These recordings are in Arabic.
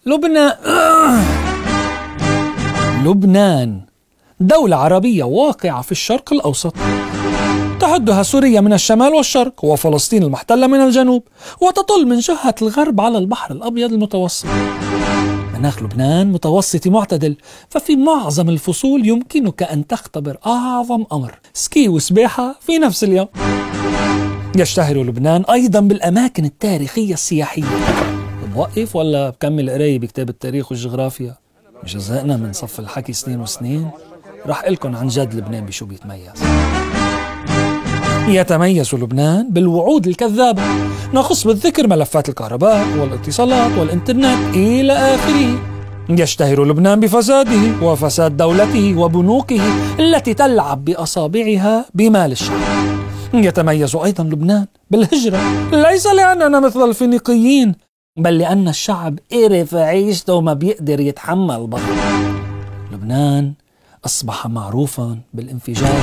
لبنان دولة عربية واقعة في الشرق الأوسط، تحدها سوريا من الشمال والشرق، وفلسطين المحتلة من الجنوب، وتطل من جهة الغرب على البحر الأبيض المتوسط. مناخ لبنان متوسطي معتدل، ففي معظم الفصول يمكنك أن تختبر أعظم أمر، سكي وسباحة في نفس اليوم. يشتهر لبنان أيضا بالأماكن التاريخية السياحية. بوقف ولا بكمل قراية بكتاب التاريخ والجغرافيا؟ مش زهقنا من صف الحكي سنين وسنين؟ رح قلكن عن جد لبنان بشو بيتميز. يتميز لبنان بالوعود الكذابة، نخص بالذكر ملفات الكهرباء والاتصالات والإنترنت إلى آخره. يشتهر لبنان بفساده وفساد دولته وبنوكه التي تلعب بأصابعها بمال الشعب. يتميز أيضا لبنان بالهجرة، ليس لأننا مثل الفينيقيين، بل لأن الشعب قرف عيشته وما بيقدر يتحمل بطل. لبنان أصبح معروفا بالانفجار،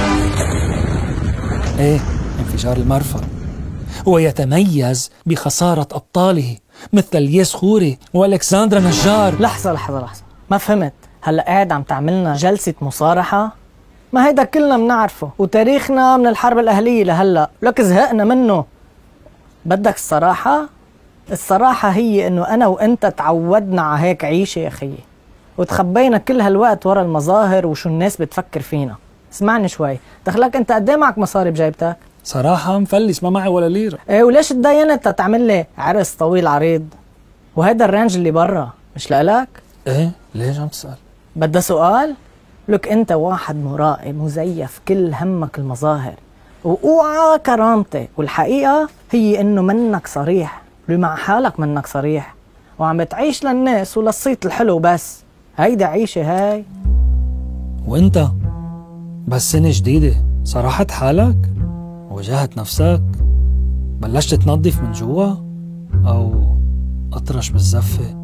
انفجار المرفأ، ويتميز بخسارة أبطاله مثل الياس خوري والكسندرا نجار. لحظة ما فهمت، هلأ قاعد عم تعملنا جلسة مصارحة؟ ما هيدا كلنا منعرفه، وتاريخنا من الحرب الأهلية لهلأ، لك زهقنا منه. بدك الصراحة؟ الصراحة هي إنه أنا وإنت تعودنا على هيك عيشة يا خيي، وتخبينا كل هالوقت ورا المظاهر وشو الناس بتفكر فينا. اسمعني شوي، دخلك أنت قد ايه معك مصاري بجيبتك؟ صراحة مفلس، ما معي ولا ليرة. وليش تدينت تعمل لي عرس طويل عريض؟ وهيدا الرانج اللي برا مش لإلك؟ ليش عم تسأل؟ بدها سؤال؟ لك أنت واحد مرائي مزيف كل همك المظاهر وأوعى كرامتي، والحقيقة هي إنه منك صريح، مع حالك منك صريح، وعم تعيش للناس وللصيت الحلو بس. هيدا عيشة هاي؟ وانت بس سنة جديدة صراحت حالك؟ واجهت نفسك؟ بلشت تنظف من جوا؟ أو أطرش بالزفة؟